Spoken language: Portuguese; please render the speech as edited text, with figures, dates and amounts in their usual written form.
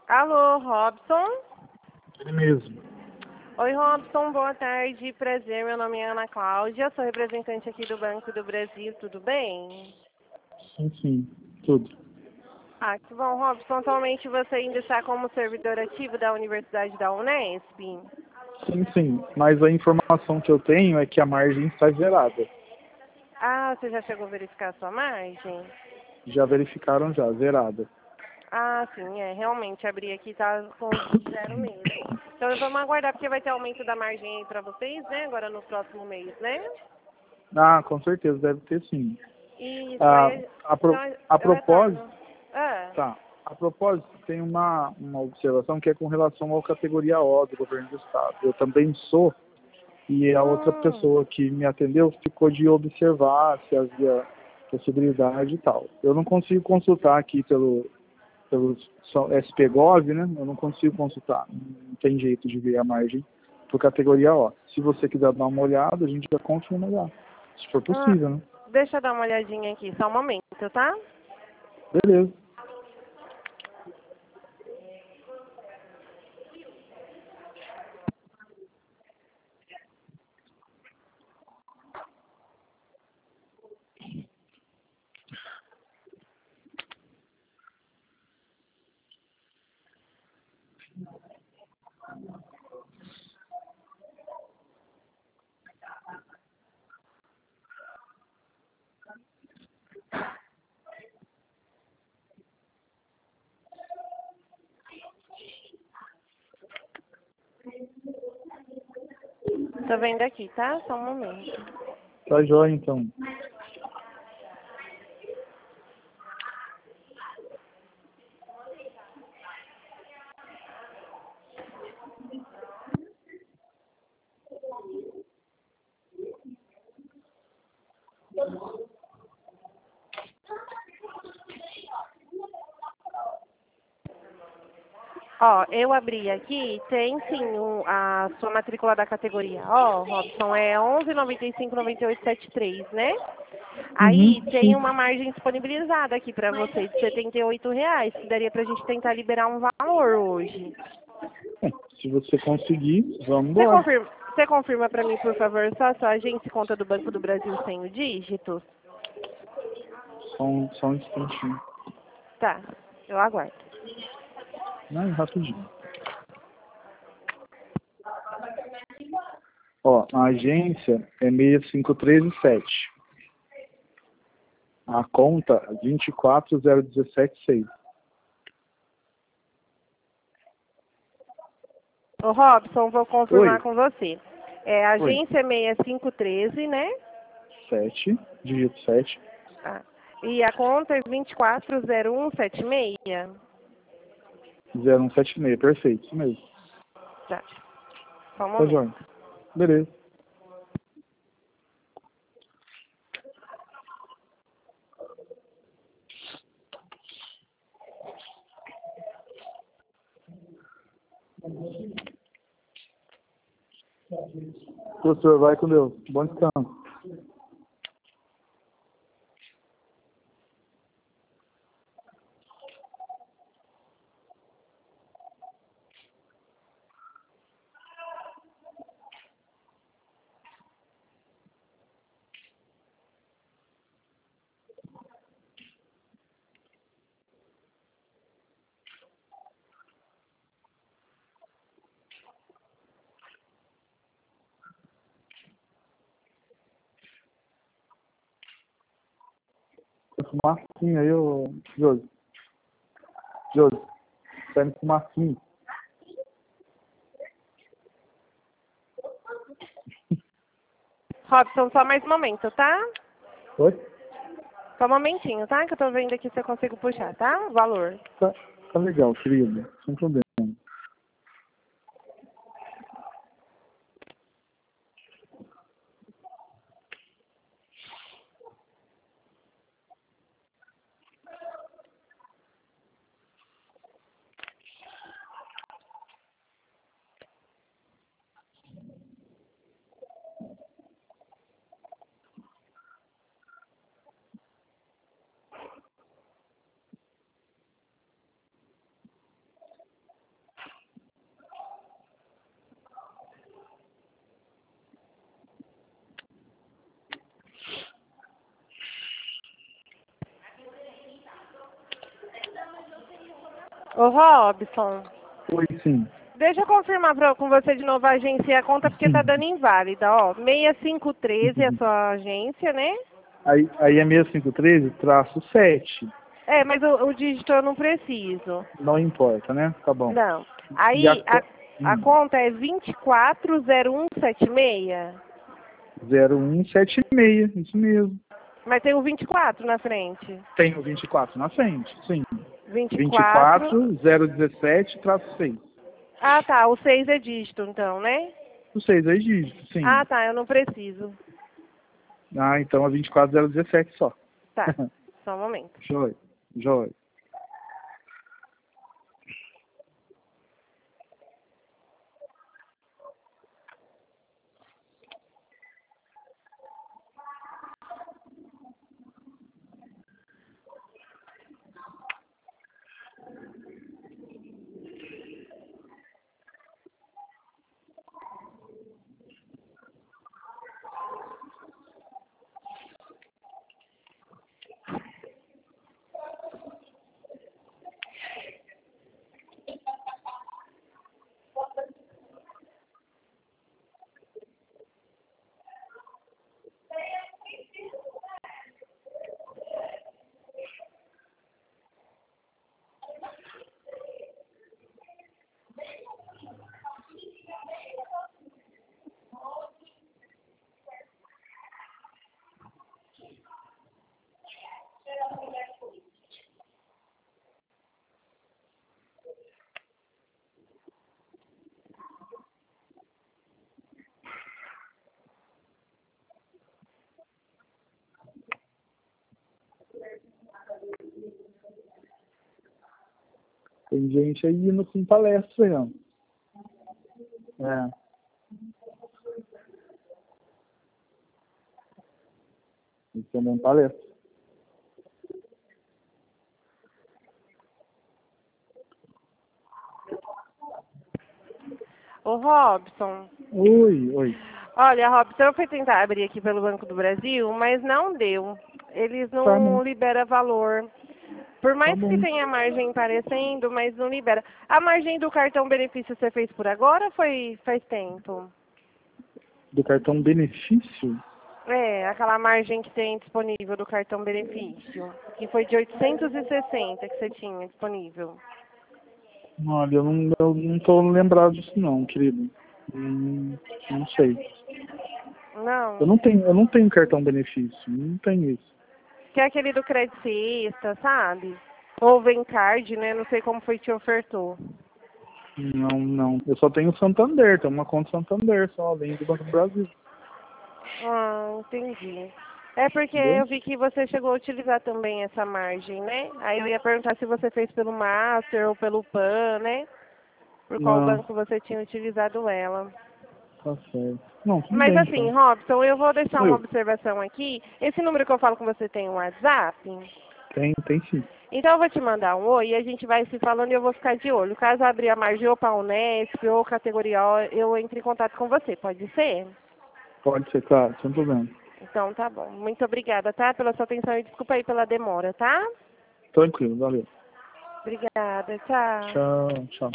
Alô, Robson? Ele mesmo. Oi, Robson, boa tarde, prazer, meu nome é Ana Cláudia, sou representante aqui do Banco do Brasil, tudo bem? Sim, tudo. Ah, que bom, Robson, atualmente você ainda está como servidor ativo da Universidade da Unesp? Sim, mas a informação que eu tenho é que a margem está zerada. Ah, você já chegou a verificar a sua margem? Já verificaram já, zerada. Ah, sim, realmente, abri aqui, tá com zero mesmo. Então vamos aguardar, porque vai ter aumento da margem aí para vocês, né, agora no próximo mês, né? Ah, com certeza, deve ter sim. Isso, Ah, aí, a, então a eu propósito, retorno. Ah. tá. A propósito, tem uma observação que é com relação à categoria O do governo do estado. Eu também sou, e a outra Hum. pessoa que me atendeu ficou de observar se havia possibilidade e tal. Eu não consigo consultar aqui pelo SPGov, né? Eu não consigo consultar. Não tem jeito de ver a margem por categoria O. Se você quiser dar uma olhada, a gente já confirma já. Se for Ah, possível, né? deixa eu dar uma olhadinha aqui, só um momento, tá? Beleza. Tô vendo aqui, tá? Só um momento. Tá jóia, então. Ó, eu abri aqui, tem sim a sua matrícula da categoria. Ó, Robson, é 11,95,98,73, né? Aí tem Sim. uma margem disponibilizada aqui pra você de R$ 78, que daria pra gente tentar liberar um valor hoje. Se você conseguir, vamos Você embora. confirma, você confirma pra mim, por favor, só a sua agência e conta do Banco do Brasil sem o dígito? Só um instantinho. Tá, eu aguardo. Não, rapidinho. Ó, a agência é 65317. A conta 24017,6. Ô, Robson, vou confirmar Oi. com você. É Oi. agência 6513, né? 7, dígito 7, Ah, e a conta é 240176. 0176. Perfeito, isso mesmo. Tá, só um Tá momento. jóia. Beleza. Professor, vai com Deus. Bom descanso. Fumacinha aí, ô Josi. Josi, tá indo fumacinha. Robson, só mais um momento, tá? Oi? Só um momentinho, tá? Que eu tô vendo aqui se eu consigo puxar, tá? O valor. Tá legal, querido. Sem problema. Ô, Robson, Oi, sim. deixa eu confirmar com você de novo a agência e a conta, porque tá dando inválida, ó. 6513 é a sua agência, né? Aí é 6513-7. É, mas o dígito eu não preciso. Não importa, né? Tá bom. Não. E Aí a conta é 240176. 0176, isso mesmo. Mas tem o 24 na frente. Tem o 24 na frente, sim. 24. 24017-6. Ah, tá. O 6 é dígito, então, né? O 6 é dígito, sim. Ah, tá. Eu não preciso. Ah, então é 24017 só. Tá. Só um momento. Joia, joia. Tem gente aí indo com palestra aí, ó. É. Isso também palestra. Ô, Robson. Oi. Olha, Robson, eu fui tentar abrir aqui pelo Banco do Brasil, mas não deu. Eles Tá bom. não liberam valor. Por Tá mais que bom. tenha margem aparecendo, mas não libera. A margem do cartão benefício você fez por agora ou foi faz tempo? Do cartão benefício? É, aquela margem que tem disponível do cartão benefício, que foi de 860 que você tinha disponível. Olha, eu não tô lembrado disso não, querido. Não sei. Não. Eu não tenho cartão benefício, não tenho isso. Que é aquele do Credicista, sabe? Ou Vencard, né? Não sei como foi que te ofertou. Não. Eu só tenho Santander, tenho uma conta Santander só, além do Banco do Brasil. Ah, entendi. É porque Entendeu? eu vi que você chegou a utilizar também essa margem, né? Aí eu ia perguntar se você fez pelo Master ou pelo PAN, né? Por qual Não, banco você tinha utilizado ela. tá certo. Não, tudo Mas bem assim, então. Robson, eu vou deixar uma Oi, observação aqui. Esse número que eu falo com você tem um WhatsApp? tem sim. Então eu vou te mandar um oi e a gente vai se falando e eu vou ficar de olho. Caso abrir a margem ou para a Unesp ou categoria O, eu entre em contato com você, pode ser? Pode ser, claro, sem problema. Então tá bom. Muito obrigada, tá? Pela sua atenção e desculpa aí pela demora, tá? Tranquilo, valeu. Obrigada, tchau. Tchau.